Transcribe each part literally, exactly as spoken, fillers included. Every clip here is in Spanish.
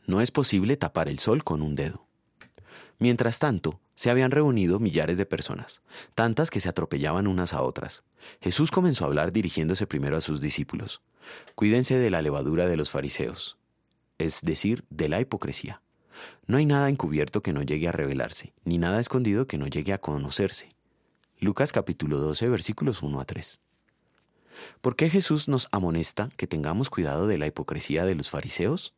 No es posible tapar el sol con un dedo. Mientras tanto, se habían reunido millares de personas, tantas que se atropellaban unas a otras. Jesús comenzó a hablar dirigiéndose primero a sus discípulos. Cuídense de la levadura de los fariseos, es decir, de la hipocresía. No hay nada encubierto que no llegue a revelarse, ni nada escondido que no llegue a conocerse. Lucas capítulo doce, versículos uno a tres. ¿Por qué Jesús nos amonesta que tengamos cuidado de la hipocresía de los fariseos?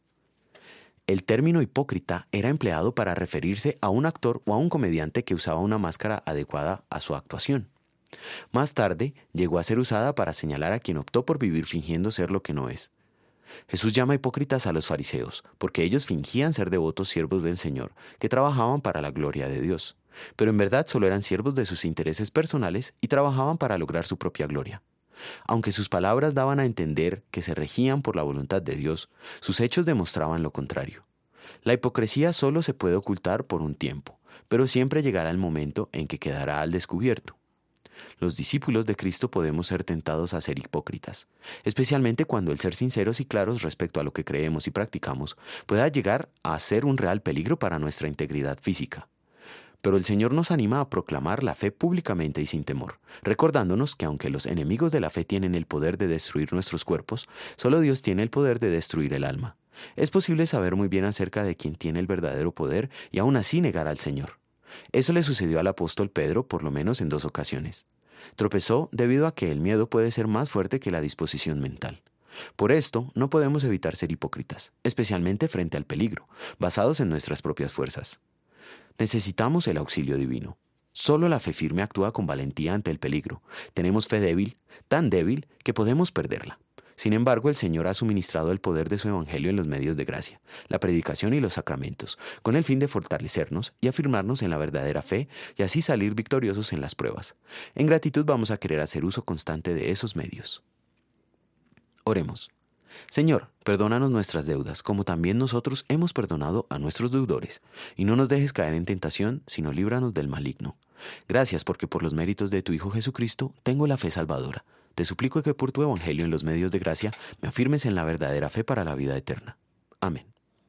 El término hipócrita era empleado para referirse a un actor o a un comediante que usaba una máscara adecuada a su actuación. Más tarde, llegó a ser usada para señalar a quien optó por vivir fingiendo ser lo que no es. Jesús llama hipócritas a los fariseos, porque ellos fingían ser devotos siervos del Señor, que trabajaban para la gloria de Dios, pero en verdad solo eran siervos de sus intereses personales y trabajaban para lograr su propia gloria. Aunque sus palabras daban a entender que se regían por la voluntad de Dios, sus hechos demostraban lo contrario. La hipocresía solo se puede ocultar por un tiempo, pero siempre llegará el momento en que quedará al descubierto. Los discípulos de Cristo podemos ser tentados a ser hipócritas, especialmente cuando el ser sinceros y claros respecto a lo que creemos y practicamos pueda llegar a ser un real peligro para nuestra integridad física. Pero el Señor nos anima a proclamar la fe públicamente y sin temor, recordándonos que aunque los enemigos de la fe tienen el poder de destruir nuestros cuerpos, solo Dios tiene el poder de destruir el alma. Es posible saber muy bien acerca de quién tiene el verdadero poder y aún así negar al Señor. Eso le sucedió al apóstol Pedro por lo menos en dos ocasiones. Tropezó debido a que el miedo puede ser más fuerte que la disposición mental. Por esto, no podemos evitar ser hipócritas, especialmente frente al peligro, basados en nuestras propias fuerzas. Necesitamos el auxilio divino. Solo la fe firme actúa con valentía ante el peligro. Tenemos fe débil, tan débil que podemos perderla. Sin embargo, el Señor ha suministrado el poder de su Evangelio en los medios de gracia, la predicación y los sacramentos, con el fin de fortalecernos y afirmarnos en la verdadera fe y así salir victoriosos en las pruebas. En gratitud vamos a querer hacer uso constante de esos medios. Oremos. Señor, perdónanos nuestras deudas, como también nosotros hemos perdonado a nuestros deudores, y no nos dejes caer en tentación, sino líbranos del maligno. Gracias porque por los méritos de tu Hijo Jesucristo tengo la fe salvadora. Te suplico que por tu Evangelio en los medios de gracia me afirmes en la verdadera fe para la vida eterna. Amén.